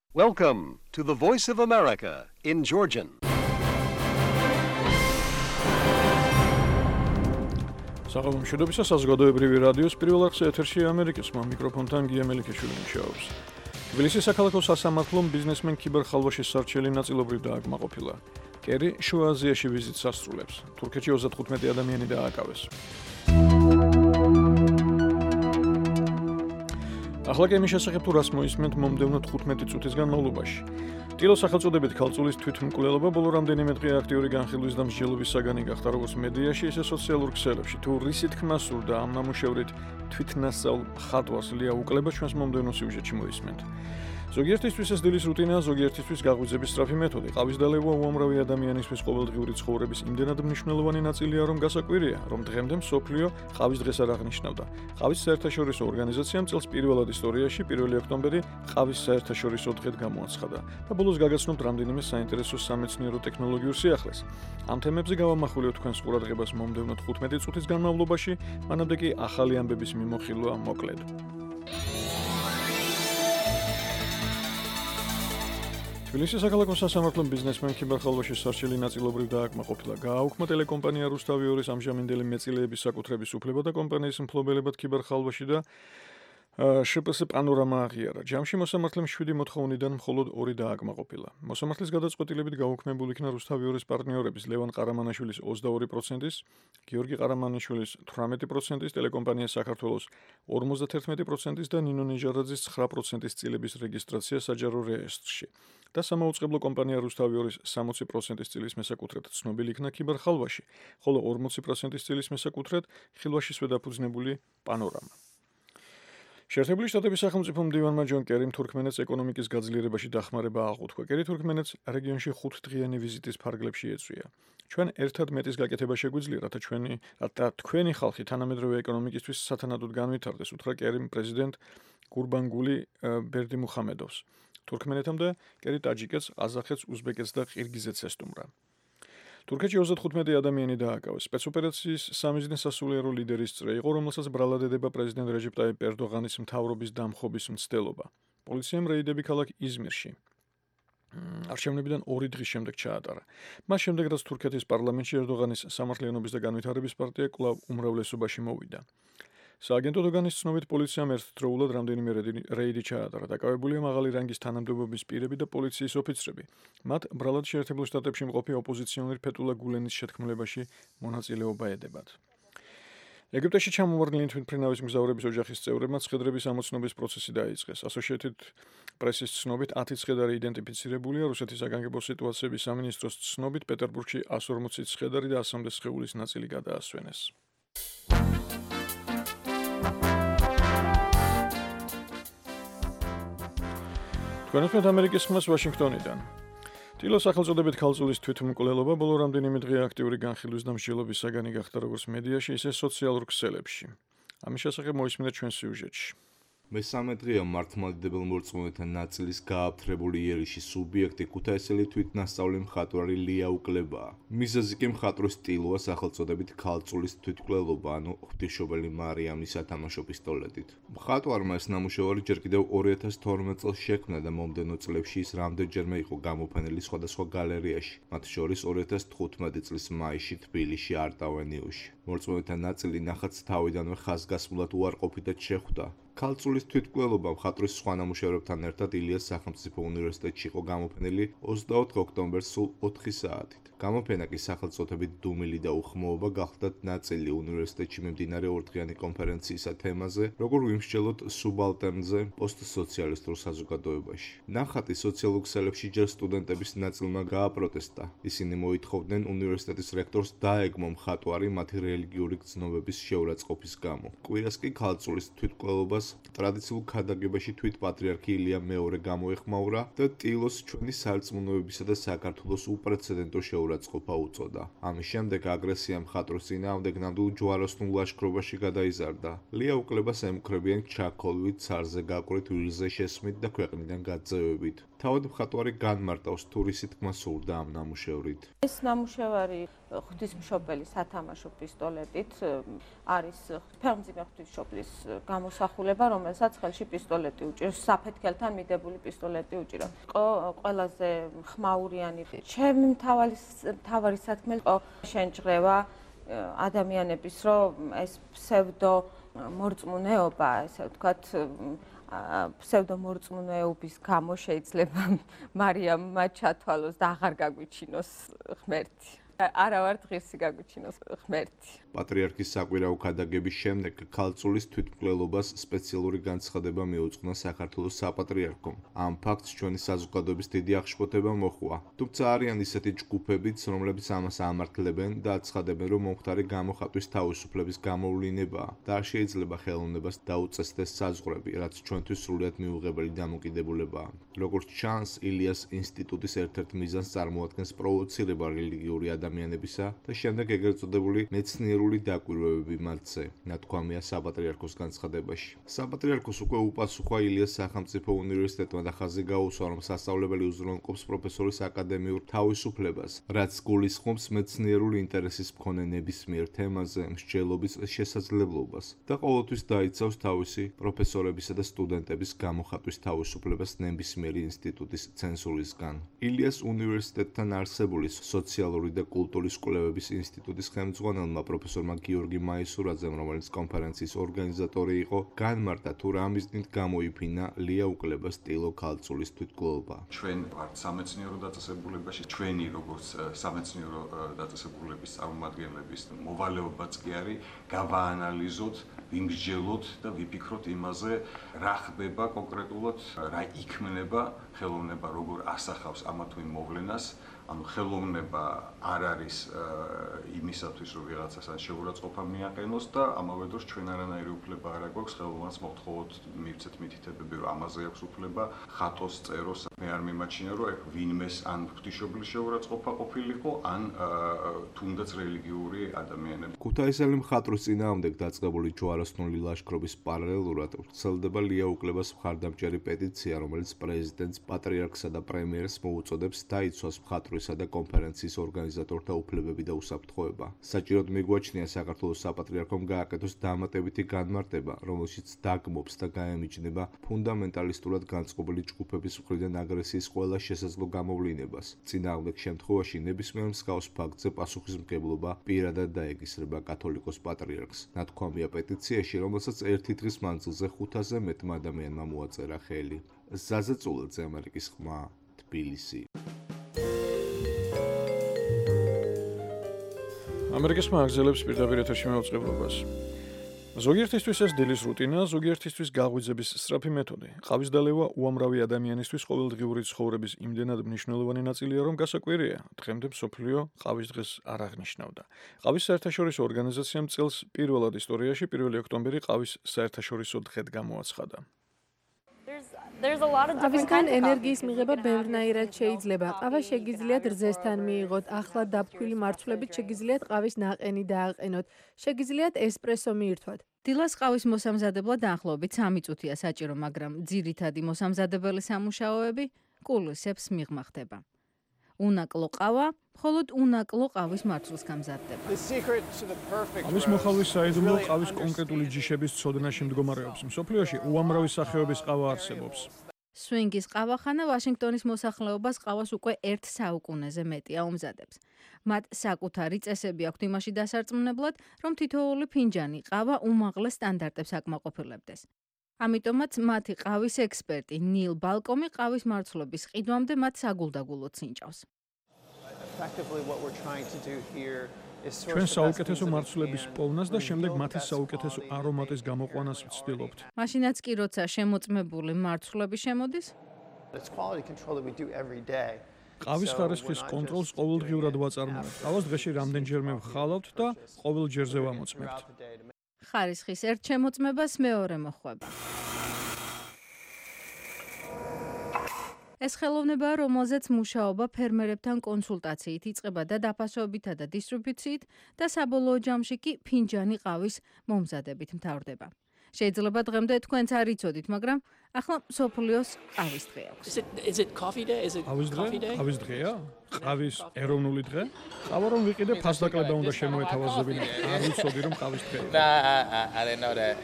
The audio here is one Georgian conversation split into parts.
Welcome to the Voice of America in Georgian. საღამო მშვიდობისა საზოგადოებრივი რადიოს პირველ არხზე ეთერში ამერიკის მიკროფონთან გია მელიქიშვილი მუშაობს. თბილისის საქალაქო სასამართლომ ბიზნესმენ ქიბერ ხალვაშის სარჩელი ნაწილობრივ დააკმაყოფილა. კერი შუა აზიაში ვიზიტს ასრულებს. თურქეთში 35 ადამიანი დააკავეს. ახლა კემის შესახებ თუ რას მოისმენთ მომდევნო 15 წუთის განმავლობაში. ტილოს სახელწოდებით ქალწულის თვითმკვლელობა ბოლო რამდენიმე დღე აქტიური განხილვის და მსჯელობის საგანი გახდა როგორც მედიაში, ისე სოციალურ ქსელებში. თუ რისი თქმა სურდა ამ ნამუშევრით თვითნასწავლ ხატვას ლია უკლება ჩვენს მომდევნო სიუჟეტში მოისმენთ. ზოგიერთისთვის ეს დილის რუტინაა, ზოგიერთისთვის გაღვიძების სწრაფი მეთოდი. ყავის დალევა უამრავი ადამიანისთვის ყოველდღიური ცხოვრების იმდენად მნიშვნელოვანი ნაწილია, რომ გასაკვირია, რომ დღემდე მსოფლიო ყავის დღეს არ აღნიშნავდა. ყავის საერთაშორისო ორგანიზაციამ წელს პირველად ისტორიაში 1 ოქტომბერი ყავის საერთაშორისო დღედ გამოაცხადა და ბოლოს გაგაცნობთ რამდენიმე საინტერესო სამეცნიერო ტექნოლოგიურ სიახლეს. ამ თემებზე გავამახვილებთ თქვენს ყურადღებას მომდევნო 15 წუთის განმავლობაში, მანამდე კი ახალი ამბების მიმოხილვა მოკლედ. თბილისის საქალაქო სასამართლომ ბიზნესმენ ქიბერ ხალვაშის სარჩელი ნაწილობრივ დააკმაყოფილა. გააუქმა ტელეკომპანია რუსთავი 2-ის ამჟამინდელი მეწილეების საკუთრების უფლება და კომპანიის მფლობელებად ქიბერ ხალვაში და შპს პანორამა აღიარა. ჯამში მოსამართლემ 7 მოთხოვნიდან მხოლოდ 2 დააკმაყოფილა. მოსამართლის გადაწყვეტილებით გაუქმებულ იქნა რუსთავი 2-ის პარტნიორების ლევან ყარამანაშვილის 22%-ის, გიორგი ყარამანიშვილის 18%-ის, ტელეკომპანია საქართველოს 51%-ის და ნინო ნიჟარაძის 9%-ის წილების რეგისტრაცია საჯარო რეესტრში. და სამაუწყებლო კომპანია რუსთავი 2-ის 60%-ის წილის მესაკუთრედ ცნობილი იქნა ქიბერ ხალვაში, ხოლო 40%-ის წილის მესაკუთრედ ხილვაშისვე დაფუძნებული პანორამა. შეერთებული შტატების სახელმწიფო მდივანმა ჯონ კერიმ თურქმენეთს ეკონომიკის გაძლიერებაში დახმარება აღუთქვა. კერი თურქმენეთს რეგიონში 5 დღიანი ვიზიტის ფარგლებში ეწვია. ჩვენ ერთად მეტის გაკეთება შეგვიძლია, რათა თქვენი ხალხი თანამედროვე ეკონომიკისთვის სათანადოდ განვითარდეს, უთხრა კერიმ პრეზიდენტ გურბანგული ბერდიმუხამედოვს. თურქმენეთამ და კერი ტაჯიკეთს, ყაზახეთს, უზბეკეთს და ყირგიზეთს ესტუმრა. თურქეთში 35 ადამიანი დააკავეს. სპეცოპერაციის სამიზნე სასულიერო ლიდერის წრე იყო, რომელსაც ბრალად ედება პრეზიდენტ რეჯეპ ტაიპ ერდოღანის მთავრობის დამხობის მცდელობა. პოლიციამ რეიდები ქალაქ იზმირში არჩევნებიდან 2 დღის შემდეგ ჩაატარა. მას შემდეგ, რაც თურქეთის პარლამენტში ერდოღანის სამართლიანობის და განვითარების პარტია კვლავ უმრავლესობაში მოვიდა. სააგენტო დოგანის ცნობით პოლიციამ ერთდროულად რამდენიმე რეიდი ჩაატარა. დაკავებულია მაღალი რანგის თანამდებობის პირები და პოლიციის ოფიცრები. მათ ბრალად შეერთებულ შტატებში მყოფი ოპოზიციონერი ფეტულა გულენის შეთქმულებაში მონაწილეობა ედებათ. ეგვიპტეში ჩამოვარდნილი თვითმფრინავის მგზავრების ოჯახის წევრებმა ცხედრების ამოცნობის პროცესი დაიწყეს. Associated Press-ის ცნობით 10 ცხედარი იდენტიფიცირებულია. რუსეთის საგანგებო სიტუაციების სამინისტროს ცნობით პეტერბურგში 140 ცხედარი და 100 სხეულის ნაწილი გადაასვენეს. თქვენებთ ამერიკის ხმას ვაშინგტონიდან. ტილოს სახელწოდებით ქალწულის თვითმკვლელობა ბოლო რამდენიმე დღე აქტიური განხილვის და მსჯელობის საგანი გახდა როგორც მედიაში, ისე სოციალურ ქსელებში. ამის შესახებ მოისმინეთ ჩვენს სიუჟეტში. მესამე დღეა მართლმადიდებელ მორწმუნეთა ნაწილის გააფთრებული იერიში სუბიექტი ქუთაისელი თვითნასწავლი მხატვარი ლია უკლებაა. მიზეზი კი მხატვრის ტილოა სახელწოდებით ქალწულის თვითმკვლელობა, ანუ ღვთისმშობელი მარიამის სათამაშო პისტოლეტით. მხატვარმა ეს ნამუშევარი ჯერ კიდევ 2012 წელს შექმნა და მომდევნო წლებში ის რამდენჯერმე იყო გამოფენილი სხვადასხვა გალერეაში, მათ შორის 2015 წლის მაისში თბილისში არტ-ავენიუში. მორწმუნეთა ნაწილი ნახატს თავიდანვე ხაზგასმულად უარყოფითად შეხვდა. ქალწულის თვითმკვლელობა მხატვრის სხვა ნამუშევრებთან ერთად ილიას სახელმწიფო უნივერსიტეტში იყო გამოფენილი 24 ოქტომბერს სულ 4 საათით. გამოფენა კი სახელწოდებით დუმილი და უხმოობა გახლდათ ნაწილი უნივერსიტეტში მიმდინარე ორდღიანი კონფერენციისა თემაზე, როგორ ვიმსჯელოთ სუბალტერნზე პოსტსოციალისტურ საზოგადოებაში. ნახატი სოციალურ ქსელებში ჯერ სტუდენტების ნაწილმა გააპროტესტა. ისინი მოითხოვდნენ უნივერსიტეტის რექტორს დაეგმო მხატვარი მათი რელიგიური გრძნობების შეურაცხყოფის გამო. კვირას კი ქალწულის თვითმკვლელობას ტრადიციულ ქადაგებაში თვით პატრიარქი ილია მეორე გამოეხმაურა და ტილოს ჩვენი სარწმუნოებისა და საქართველოს უპრეცედენტო შეურაცხყოფა უწოდა. ამის შემდეგ აგრესია მხატვრის წინააღმდეგ ნამდვილ ჯვაროსნულ ლაშქრობაში გადაიზარდა. ლია უკლებას ემუქრებიან ჩაქოლვით, ცარზე გაკვრით, ვილზე შესმით და ქვეყნიდან გაძევებით. თავად მხატვარი განმარტავს თუ რისი თქმა სურდა ამ ნამუშევრით. ეს ნამუშევარი ღვთისმშობელი სათამაშო პისტოლეტით არის ფეხმძიმე ღვთისმშობლის გამოსახულება, რომელსაც ხელში პისტოლეტი უჭირავს, საფეთქელთან მიდებული პისტოლეტი უჭირავს. ყველაზე ხმაურიანი ჩემი მთავარი სათქმელი შენჭრევა ადამიანების, რომ ეს ფსევდო მორწმუნეობა, ესე ვთქვათ, ფსევდომორწმუნეობის გამო შეიძლება მარიამმა ჩათვალოს და აღარ გაგვიჩინოს ღმერთი. არა ვარ ღირსი გაგვიჩინოს ღმერთი. პატრიარქის საკვირაო ქადაგების შემდეგ ქალწულის თვითმკვლელობას სპეციალური განცხადება მიუძღვნა საქართველოს საპატრიარქომ. ამ ფაქტს ჩვენი საზოგადოების დიდი აღშფოთება მოჰყვა. თუმცა არიან ისეთი ჯგუფებიც, რომლებიც ამას ამართლებენ და აცხადებენ, რომ მომხდარი გამოხატვის თავისუფლების გამოვლინებაა და არ შეიძლება ხელოვნებას დაუწესდეს საზღვრები, რაც ჩვენთვის სრულიად მიუღებელი დამოკიდებულებაა. როგორც ჩანს, ილიას ინსტიტუტის ერთ-ერთ მიზანს წარმოადგენს პროვოცირება რელიგიური ადამიანებისა და შემდეგ ეგრეთ წოდებული მეცნიერული დაკვირვებები მათზე, ნათქვამია საპატრიარქოს განცხადებაში. საპატრიარქოს უკვე უპასუხა ილიას სახელმწიფო უნივერსიტეტმა და ხაზი გაუსვა, რომ სასწავლებელი უზრუნველყოფს პროფესორის აკადემიურ თავისუფლებას, რაც გულისხმობს მეცნიერული ინტერესის მქონე ნებისმიერ თემაზე მსჯელობის შესაძლებლობას და ყოველთვის დაიცავს თავისი პროფესორებისა და სტუდენტების გამოხატვის თავისუფლებას ნებისმიერი ინსტიტუტის ცენზურისგან. ილიას უნივერსიტეტთან არსებული სოციალური და კულტურის კვლევების ინსტიტუტის ხელმძღვანელმა პროფესორმა გიორგი მაისურაძემ, რომელიც კონფერენციის ორგანიზატორი იყო, განმარტა თუ რა მიზნით გამოიფინა ლია უკლებას ტილო ქალწულის თვითმკვლელობა. ჩვენ ვართ სამეცნიერო დაწესებულებაში, ჩვენი როგორც სამეცნიერო დაწესებულების წარმომადგენლების მოვალეობაც კი არის გავაანალიზოთ, ვიმსჯელოთ და ვიფიქროთ იმაზე, რა ხდება კონკრეტულად, რა იქმნება ხელოვნება, როგორ ასახავს ამა თუ იმ მოვლენას. ანუ ხელოვნება არ არის იმისათვის, რომ ვიღაცას ან შეურაცხყოფა მიაყენოს და ამავე დროს ჩვენ არანაირი უფლება არ აქვს ხელოვნებას მოთხოვოთ მივცეთ მითითებები, რომ ამაზე აქვს უფლება ხატოს, წეროს. მე არ მიმაჩნია, რომ ეგ ვინმეს ან ღვთისმშობლის შეურაცხყოფა ყოფილიყო, ან თუნდაც რელიგიური ადამიანები. ქუთაისელი მხატვრის წინააღმდეგ დაწყებული ჯვაროსნული ლაშქრობის პარალელურად ვრცელდება ლია უკლებას მხარდამჭერი პეტიცია, რომელიც პრეზიდენტს, პატრიარქსა და პრემიერს მოუწოდებს დაიცვას მხატვრისა და კონფერენციის ორგანიზატორთა უფლებები და უსაფრთხოება. საჭიროდ მიგვაჩნია საქართველოს საპატრიარქომ გააკეთოს დამატებითი განმარტება, რომელშიც დაგმობს და გაემიჯნება ფუნდამენტალისტურად განწყობილი ჯგუფების მხრიდან აგრესიის ყველა შესაძლო გამოვლინებას. წინააღმდეგ შემთხვევაში ნებისმიერ მსგავს ფაქტზე პასუხისმგებლობა პირადად დაეკისრება კათოლიკოს პატრიარქს. ნათქვამია პეტიციაში, რომელსაც ერთი დღის მანძილზე 500-ზე მეტმა ადამიანმა მოაწერა ხელი. ზაზა წულაძე, ამერიკის ხმა, თბილისი. ამერიკის ხმა აგზელებს პირდაპირ ეთერში მეუწყებლობას. ზოგიერთისთვის ეს დილის რუტინა, ზოგიერთისთვის გაღვიძების სწრაფი მეთოდი. ყავის დალევა უამრავი ადამიანისთვის ყოველდღიური ცხოვრების იმდენად მნიშვნელოვანი ნაწილია, რომ გასაკვირია, დღემდე მსოფლიო ყავის დღეს არ აღნიშნავდა. ყავის საერთაშორისო ორგანიზაციამ წელს პირველად ისტორიაში 1 ოქტომბერი ყავის საერთაშორისო დღედ გამოაცხადა. ყავისგან ენერგიის მიღება ბევრნაირად შეიძლება. ყავა შეგიძლიათ რძესთან მიიღოთ, ახლა დაფქვილი მარცვლებით შეგიძლიათ ყავის ნაყენი დააყენოთ, შეგიძლიათ ესპრესო მიირთვათ. დილას ყავის მოსამზადებლად დაახლოებით 3 წუთია საჭირო, მაგრამ ძირითადი მოსამზადებელი სამუშაოები კულისებს მიღმა ხდება. უნაკლო ყავა მხოლოდ უნაკლო ყავის მარცვლს გამზადდება. ყავის მოხალვის საიდუმლო ყავის კონკრეტული ჯიშების ცოდნაში მდგომარეობს. მსოფლიოში უამრავი სახეობის ყავა არსებობს. სვინგის ყავახანა ვაშინგტონის მოსახლეობას ყავას უკვე 1 საუკუნეზე მეტია უმზადებს. მათ საკუთარი წესები აქვთ იმაში დასარწმუნებლად, რომ თითოეული ფინჯანი ყავა უმაღლეს სტანდარტებს აკმაყოფილებდეს. ამიტომაც მათი ყავის ექსპერტი ნილ ბალკომი ყავის მარცვლების ყიდვამდე მათ საგულდაგულოდ სინჭავს. ჩვენ საუკეთესო მარცვლების პოვნას და შემდეგ მათი საუკეთესო არომატის გამოყვანას ვცდილობთ. მაშინაც კი როცა შემოწმებული მარცვლები შემოდის, ყავის ხარისხის კონტროლს ყოველდღიურად ვაწარმოებთ. ყავას დღეში რამდენჯერმე ვხალავთ და ყოველ ჯერზე ვამოწმებთ. ხარისხის ერთ შემოწმებას მეორე მოხვება. ეს ხელოვნებაა, რომელზეც მუშაობა ფერმერებთან კონსულტაციით იწყება და დაფასობითა და დისტრიბუციით და საბოლოო ჯამში კი ფინჯანი ყავის მომზადებით მთავრდება. შეიძლება დღემდე თქვენც არ იცოდით, მაგრამ ახლა მსოფლიოს ყავის დღე აქვს. Is it coffee day? Is it coffee day? ყავის დღეა? ყავის ეროვნული დღე? ყავა რომ ვიყიდე ფასდაკლება უნდა შემოეთავაზებინა. არ ვიცოდი რომ ყავის დღეა. I didn't know that.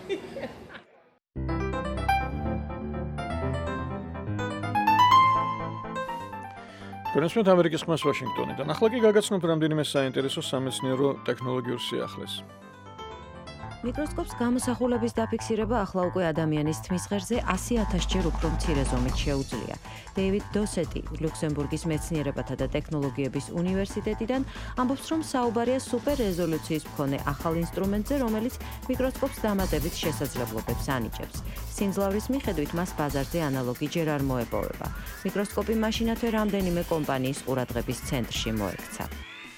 თქვენს ამერიკის ხმას ვაშინგტონიდან. ახლა კი გაგაცნობთ რამდენიმე საინტერესო სამეცნიერო ტექნოლოგიურ სიახლეს. მიკროსკოპს გამოსახულების დაფიქსირება ახლა უკვე ადამიანის თმის ღერზე 100,000 ჯერ უფრო მცირე ზომით შეუძლია. დეივიდ დოსეტი, ლუქსემბურგის მეცნიერებათა და ტექნოლოგიების უნივერსიტეტიდან ამბობს, რომ საუბარია სუპერ რეზოლუციის მქონე ახალ ინსტრუმენტზე, რომელიც მიკროსკოპს დამატებით შესაძლებლობებს ანიჭებს. სიმძლავრის მიხედვით მას ბაზარზე ანალოგი ჯერ არ მოეპოვება. მიკროსკოპი მაშინათვე რამდენიმე კომპანიის ყურადღების ცენტრში მოექცა.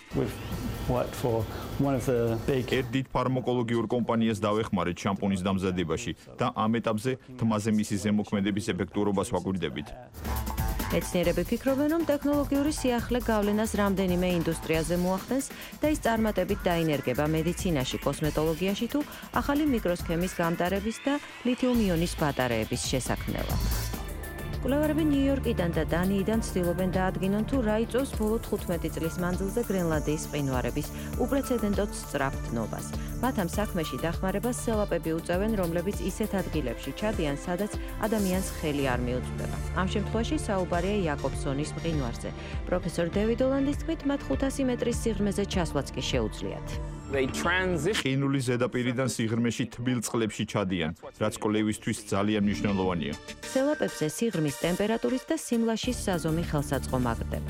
ერთ დიდ ფარმაკოლოგიურ კომპანიას დავეხმარეთ შამპუნის დამზადებაში და ამ ეტაპზე თმაზე მისი ზემოქმედების ეფექტურობას ვაკვირდებით. მეცნიერები ფიქრობენ, რომ ტექნოლოგიური სიახლე გავლენას რამდენიმე ინდუსტრიაზე მოახდენს და ის წარმატებით დაინერგება მედიცინაში, კოსმეტოლოგიაში თუ ახალი მიკროსქემის გამტარების და ლითიუმ-იონის ბატარეების შესაქმნელად. კვლევარები ნიუ-იორკიდან და დანიიდან ცდილობენ დაადგინონ, თუ რა იწვევს ბოლო 15 წლის მანძილზე გრენლანდიის მყინვარების უპრეცედენტოდ სწრაფ დნობას. მათ ამ საქმეში დახმარებას სელაპები უწევენ, რომლებიც ისეთ ადგილებში ჩადიან, სადაც ადამიანს ხელი არ მიუწვდება. ამ შემთხვევაში საუბარია იაკობსონის მყინვარზე. პროფესორ დევიდ ოლანდის თქმით, მათ 500 მეტრის სიღრმეზე ჩასვლაც კი შეუძლიათ. ყინულის ზედაპირიდან სიღრმეში თბილ წყლებში ჩადიან, რაც კვლევისთვის ძალიან მნიშვნელოვანია. სელაპებზე სიღრმის ტემპერატურის და სიმლაშის საზომი ხელსაწყო მაგდება.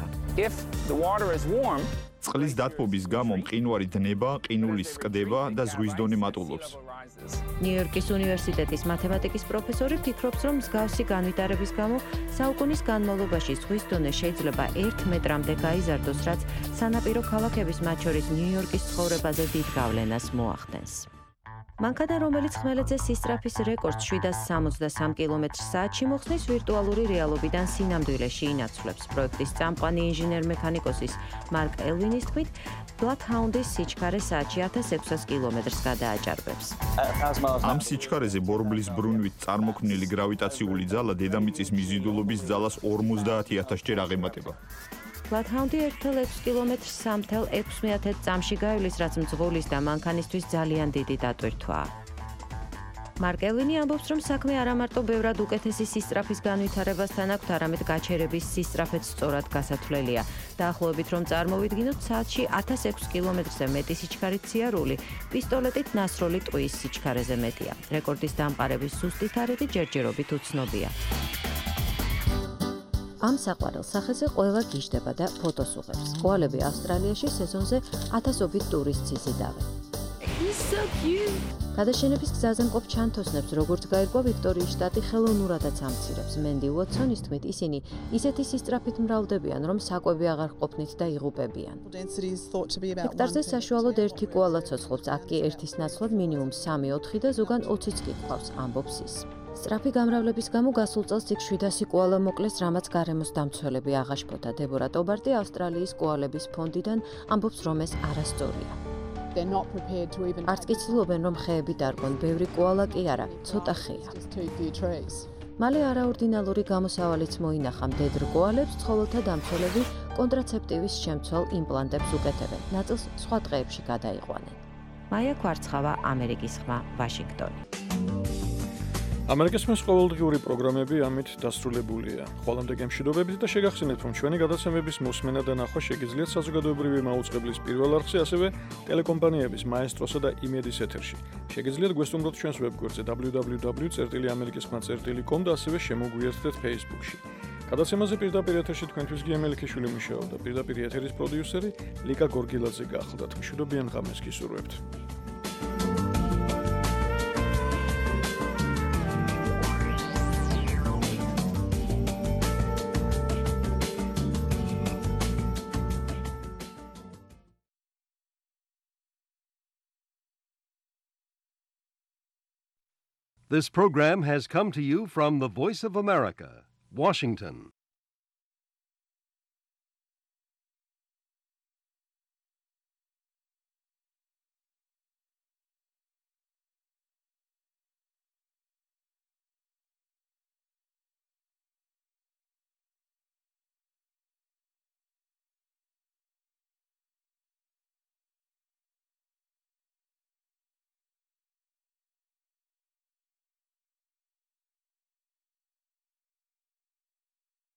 წყლის დათბობის გამო მყინვარი დნება, ყინულის სკდება და ზღვის დონე მატულობს. ნიუ-იორკის უნივერსიტეტის მათემატიკის პროფესორი ფიქრობს, რომ მსგავსი განვითარების გამო საუკუნის განმავლობაში ზღვის დონე შეიძლება 1 მეტრამდე გაიზარდოს, რაც სანაპირო ქალაქების, მათ შორის ნიუ-იორკის ცხოვრებაზე დიდ გავლენას მოახდენს. მანქანა, რომელიც ხმელეთზე სისწრაფის რეკორდს 763 კმ/სთ-ში მოხსნის ვირტუალური რეალობიდან სინამდვილეში ინაცვლებს. პროექტის წამყვანი ინჟინერ-მექანიკოსის მარკ ელვინის თქმით, ბლაკჰაუნდის სიჩქარე საათში 1600 კმ/სთ გადააჭარბებს. ამ სიჩქარეზე ბორბლის ბრუნვით წარმოქმნილი გრავიტაციული ძალა დედამიწის მიზიდულობის ძალას 50,000 ჯერ აღემატება. ბლაკჰაუნდი 1,6 კმ/სთ 3,600 წამში გაივლის, რაც მძღოლის და მანქანისთვის ძალიან დიდი დატვირთვაა. მარკ ელვინი ამბობს, რომ საქმე არა მარტო ბევრად უკეთესი სისწრაფის განვითარებასთან აქვს, არამედ გაჩერების სისწრაფეც სწორად გასათვლელია. დაახლოებით რომ წარმოვიდგინოთ, საათში 1600 კმ/ზე მეტი სიჩქარით სიარული პისტოლეტით ნასროლი ტყუის სიჩქარეზე მეტია. რეკორდის დამყარების ზუსტი თარიღი ჯერჯერობით უცნობია. ამ საყვარელ სახეზე ყველა გიждდება და ფოტოს უღებს. კოალები ავსტრალიაში სეზონზე ათასობით ტურისტს იზიდავენ. გადაშენების გზაზე მყოფ ჩანთოსნებს, როგორც გაირკვა ვიქტორიის შტატი ხელოვნურადაც ამცირებს. მენდი უოტსონის თქმით, ისინი ისეთი სისწრაფით მრავლდებიან, რომ საკვები აღარ ყოფნით და იღუპებიან. ჰექტარზე საშუალოდ 1 კოალა ცოცხლობს, აქ კი ერთის ნაცვლად მინიმუმ 3-4 და ზოგან 20-ც კი ყავს, ამბობს ის. სწრაფი გამრავლების გამო გასულ წელს იქ 700 კოალა მოკლეს, რამაც გარემოს დამცველები აღაშფოთა. დებორა ტობარტი ავსტრალიის კოალების ფონდიდან ამბობს, რომ ეს არასწორია. არც კი ცდილობენ, რომ ხეები დარგონ, ბევრი კოალა კი არა, ცოტა ხეა. მალე არაორდინალური გამოსავალიც მოინახა. მდედრ კოალებს ცხოველთა დამცველები კონტრაცეპტივის შემცველ იმპლანტებს უკეთებენ. ნაწილს სხვა ტყეებში გადაიყვანენ. მაია კვარცხავა, ამერიკის ხმა, ვაშინგტონი. ამერიკის ხმის ყოველდღიური პროგრამები ამით დასრულებულია. ხოლომდე გემშვიდობებით და შეგახსენებთ, რომ ჩვენი გადაცემების მოსმენა და ნახვა შეგიძლიათ საზოგადოებრივი მაუწყებლის პირველ არხზე, ასევე ტელეკომპანიების მაესტროსა და იმედის ეთერში. შეგიძლიათ გვესტუმროთ ჩვენს ვებგვერდზე www.amerikiskhma.com და ასევე შემოგვიერთდეთ Facebook-ში. გადაცემაზე პირდაპირ ეთერში თქვენთვის გიემელიქიშვილი მუშაობდა. პირდაპირ ეთერის პროდიუსერი ლიკა გორგილაძე გახლდათ. მშვიდობიან ღამეს გისურვებთ. This program has come to you from the Voice of America, Washington.